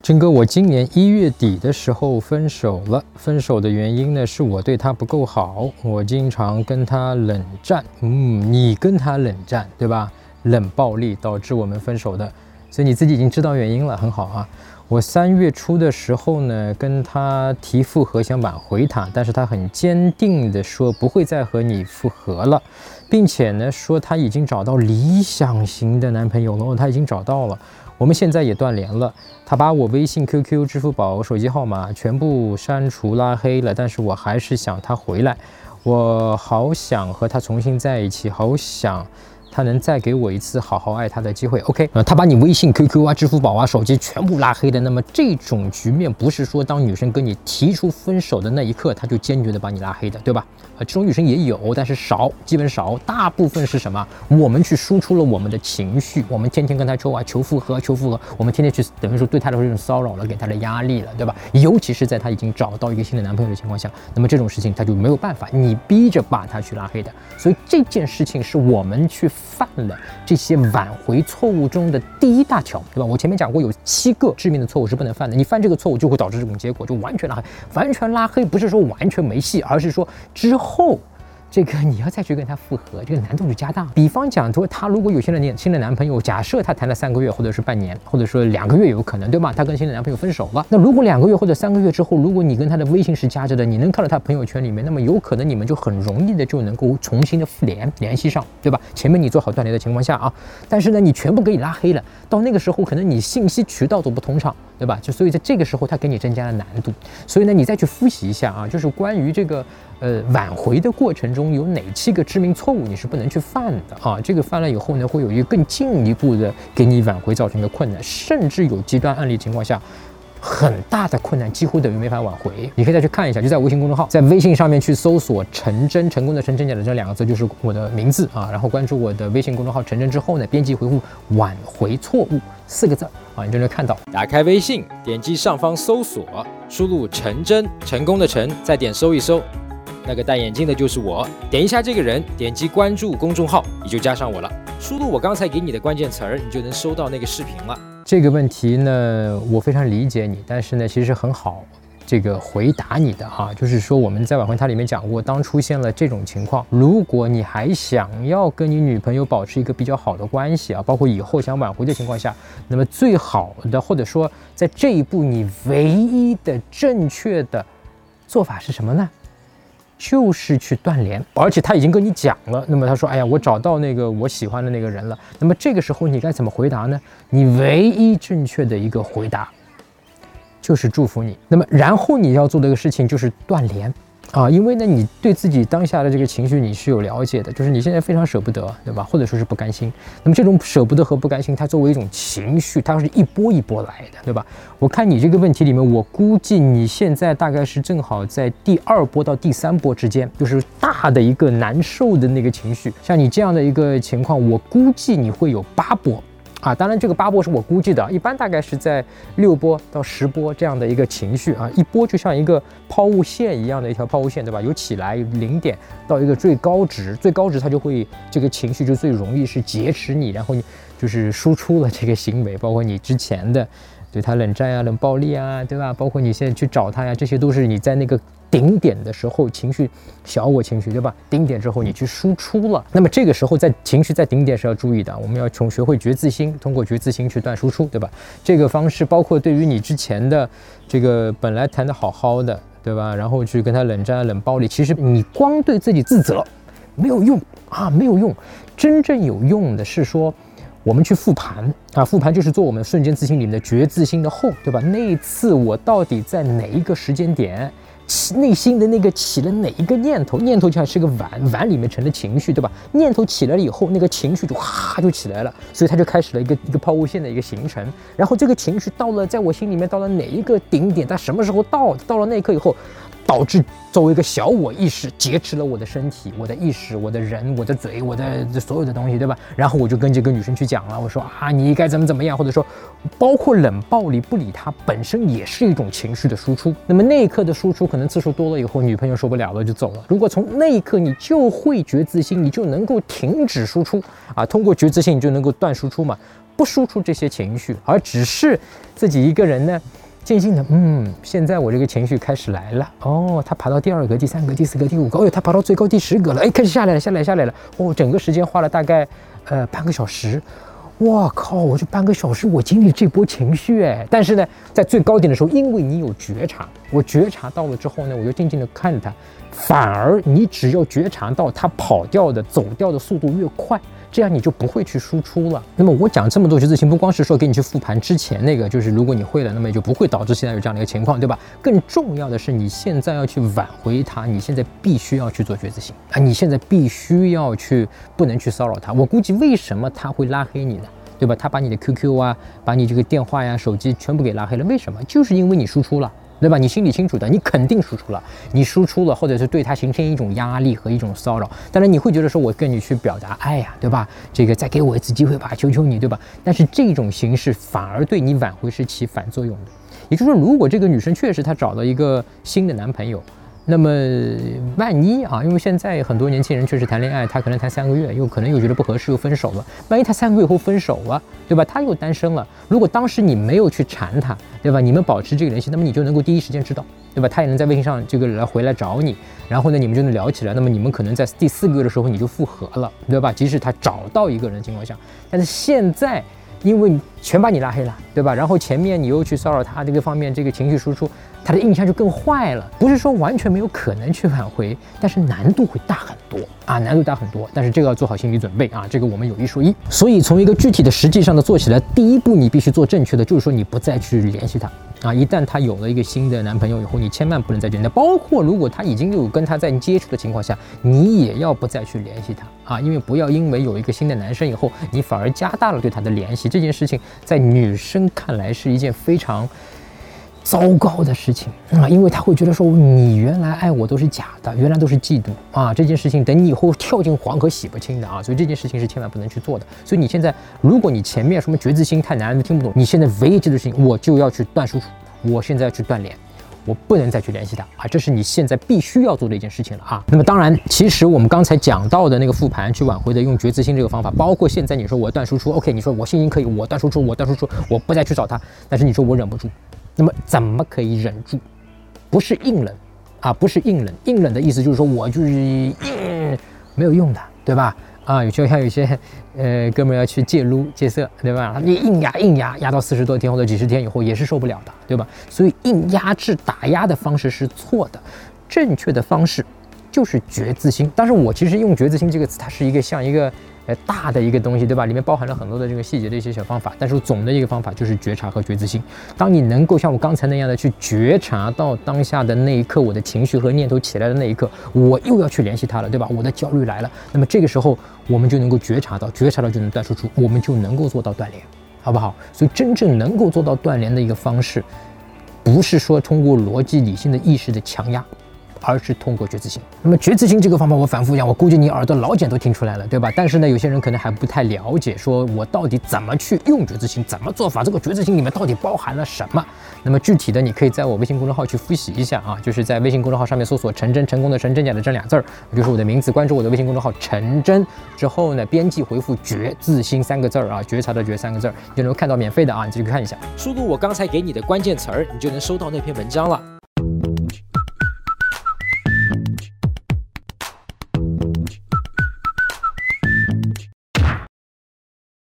真哥，我今年1月底的时候分手了。分手的原因呢，是我对他不够好，我经常跟他冷战。你跟他冷战，对吧？冷暴力导致我们分手的，所以你自己已经知道原因了，很好啊。我3月初的时候呢，跟他提复合，想挽回他，但是他很坚定的说不会再和你复合了，并且呢说他已经找到理想型的男朋友了，他已经找到了。我们现在也断联了，他把我微信、QQ、支付宝、手机号码全部删除拉黑了，但是我还是想他回来，我好想和他重新在一起，好想他能再给我一次好好爱他的机会。OK， 他把你微信、QQ 啊、支付宝啊、手机全部拉黑的，那么这种局面不是说当女生跟你提出分手的那一刻，他就坚决的把你拉黑的，对吧？这种女生也有，但是少，基本少。大部分是什么？我们去输出了我们的情绪，我们天天跟他求复合，求复合，我们天天去等于说对他的这种骚扰了，给他的压力了，对吧？尤其是在他已经找到一个新的男朋友的情况下，那么这种事情他就没有办法，你逼着把他去拉黑的。所以这件事情是我们去犯了这些挽回错误中的第一大条，对吧？我前面讲过，有7个致命的错误是不能犯的，你犯这个错误就会导致这种结果，就完全拉黑。完全拉黑不是说完全没戏，而是说之后这个你要再去跟他复合，这个难度就加大。比方讲说，他如果有新的男朋友，假设他谈了3个月，或者是半年，或者说2个月有可能，对吧？他跟新的男朋友分手了，那如果2个月或者3个月之后，如果你跟他的微信是加着的，你能看到他朋友圈里面，那么有可能你们就很容易的就能够重新的联系上，对吧？前面你做好断联的情况下啊，但是呢，你全部给你拉黑了，到那个时候可能你信息渠道都不通畅，对吧？所以在这个时候他给你增加了难度。所以呢，你再去复习一下啊，就是关于这个挽回的过程中有哪7个致命错误你是不能去犯的啊？这个犯了以后呢，会有一个更进一步的给你挽回造成一个困难，甚至有极端案例情况下，很大的困难，几乎等于没法挽回。你可以再去看一下，就在微信公众号，在微信上面去搜索陈真，成功的陈，真假的真2个字就是我的名字啊，然后关注我的微信公众号陈真之后呢，编辑回复挽回错误4个字啊，你就能看到。 打开微信，点击上方搜索，输入陈真，成功的陈，再点搜一搜，那个戴眼镜的就是我，点一下这个人，点击关注公众号，你就加上我了。输入我刚才给你的关键词儿，你就能收到那个视频了。 这个问题呢，我非常理解你，但是呢，其实很好这个回答你的哈，就是说我们在挽回他里面讲过，当出现了这种情况，如果你还想要跟你女朋友保持一个比较好的关系啊，包括以后想挽回的情况下，那么最好的或者说在这一步你唯一的正确的做法是什么呢？就是去断联，而且他已经跟你讲了，那么他说，哎呀，我找到那个我喜欢的那个人了，那么这个时候你该怎么回答呢？你唯一正确的一个回答就是祝福你，那么然后你要做的一个事情就是断联啊，因为呢，你对自己当下的这个情绪你是有了解的，就是你现在非常舍不得，对吧？或者说是不甘心。那么这种舍不得和不甘心，它作为一种情绪，它是一波一波来的，对吧？我看你这个问题里面，我估计你现在大概是正好在第2波到第3波之间，就是大的一个难受的那个情绪。像你这样的一个情况，我估计你会有8波。啊，当然这个8波是我估计的，一般大概是在6波到10波这样的一个情绪啊，一波就像一个抛物线一样的一条抛物线，对吧？有起来0点到一个最高值，最高值它就会这个情绪就最容易是劫持你，然后你就是输出了这个行为，包括你之前的对他冷战啊、冷暴力啊，对吧？包括你现在去找他呀，这些都是你在那个顶点的时候情绪小我情绪，对吧？顶点之后你去输出了，那么这个时候在情绪在顶点是要注意的，我们要学会觉自心，通过觉自心去断输出，对吧？这个方式包括对于你之前的这个本来谈得好好的，对吧？然后去跟他冷战、冷暴力，其实你光对自己自责没有用啊，没有用。真正有用的是说，我们去复盘啊，复盘就是做我们瞬间自信里面的觉自心的后，对吧？那一次我到底在哪一个时间点？内心的那个起了哪一个念头？念头就像是个碗里面盛的情绪，对吧？念头起来了以后，那个情绪就就起来了，所以它就开始了一个抛物线的一个形成。然后这个情绪到了，在我心里面到了哪一个顶点？它什么时候到了那一刻以后，导致作为一个小我意识劫持了我的身体、我的意识、我的人、我的嘴、我的所有的东西，对吧？然后我就跟这个女生去讲了，我说啊，你该怎么样，或者说，包括冷暴力不理他本身也是一种情绪的输出。那么那一刻的输出可能次数多了以后，女朋友受不了了就走了。如果从那一刻你就会觉自心，你就能够停止输出啊，通过觉自心你就能够断输出嘛，不输出这些情绪，而只是自己一个人呢。 静静的，现在我这个情绪开始来了。哦，他爬到第2格、第3格、第4格、第5格，他爬到最高第10格了。开始下来了。哦，整个时间花了大概半个小时。哇靠！我这半个小时我经历这波情绪但是呢，在最高点的时候，因为你有觉察，我觉察到了之后呢，我就静静的看着他。反而你只要觉察到他跑掉的、走掉的速度越快，这样你就不会去输出了。那么我讲这么多觉知行，不光是说给你去复盘之前那个，就是如果你会了，那么也就不会导致现在有这样的一个情况，对吧？更重要的是，你现在要去挽回他，你现在必须要去做觉知行你现在必须要去，不能去骚扰他。我估计为什么他会拉黑你呢？对吧？他把你的 QQ 把你这个电话呀、手机全部给拉黑了，为什么？就是因为你输出了。对吧？你心里清楚的，你肯定输出了，你输出了，或者是对他形成一种压力和一种骚扰。当然，你会觉得说，我跟你去表达爱呀，对吧？这个再给我一次机会吧，求求你，对吧？但是这种形式反而对你挽回是起反作用的。也就是说，如果这个女生确实她找到一个新的男朋友，那么万一因为现在很多年轻人确实谈恋爱，他可能谈3个月，可能又觉得不合适，又分手了。万一他3个月后分手了，对吧？他又单身了。如果当时你没有去缠他，对吧？你们保持这个联系，那么你就能够第一时间知道，对吧？他也能在微信上这个回来找你，然后呢，你们就能聊起来。那么你们可能在第4个月的时候你就复合了，对吧？即使他找到一个人的情况下，但是现在因为全把你拉黑了，对吧？然后前面你又去骚扰他这个方面，这个情绪输出，他的印象就更坏了。不是说完全没有可能去挽回，但是难度会大很多难度大很多。但是这个要做好心理准备这个我们有一说一。所以从一个具体的实际上的做起来，第一步你必须做正确的，就是说你不再去联系他一旦他有了一个新的男朋友以后，你千万不能再联系他。包括如果他已经有跟他在接触的情况下，你也要不再去联系他因为不要因为有一个新的男生以后，你反而加大了对他的联系。这件事情在女生看来是一件非常糟糕的事情因为他会觉得说，你原来爱我都是假的，原来都是嫉妒这件事情等你以后跳进黄河洗不清的所以这件事情是千万不能去做的。所以你现在，如果你前面什么觉知心太难听不懂，你现在唯一记的事情，我就要去断输出，我现在要去断联，我不能再去联系他这是你现在必须要做的一件事情了那么当然，其实我们刚才讲到的那个复盘去挽回的用觉知心这个方法，包括现在你说我断输出 OK， 你说我心情可以，我断输出，我不再去找他，但是你说我忍不住，那么怎么可以忍住？不是硬忍不是硬忍。硬忍的意思就是说我就是没有用的，对吧？有些哥们要去戒撸戒色，对吧？你硬压到40多天或者几十天以后也是受不了的，对吧？所以硬压制打压的方式是错的，正确的方式就是觉知心。但是我其实用觉知心这个词，它是一个像一个大的一个东西，对吧？里面包含了很多的这个细节的一些小方法，但是总的一个方法就是觉察和觉知心。当你能够像我刚才那样的去觉察到当下的那一刻，我的情绪和念头起来的那一刻，我又要去联系它了，对吧？我的焦虑来了，那么这个时候我们就能够觉察到就能断输出，我们就能够做到断联，好不好？所以真正能够做到断联的一个方式，不是说通过逻辑理性的意识的强压，而是通过觉知心。那么觉知心这个方法我反复讲，我估计你耳朵老茧都听出来了，对吧？但是呢，有些人可能还不太了解，说我到底怎么去用觉知心，怎么做法，这个觉知心里面到底包含了什么？那么具体的你可以在我微信公众号去复习一下就是在微信公众号上面搜索陈真，成功的陈，真假的真2字，就是我的名字，关注我的微信公众号陈真之后呢，编辑回复觉知心3个字觉察的觉3个字，你就能够看到免费的你自己去看一下。 输入我刚才给你的关键词儿，你就能收到那篇文章了。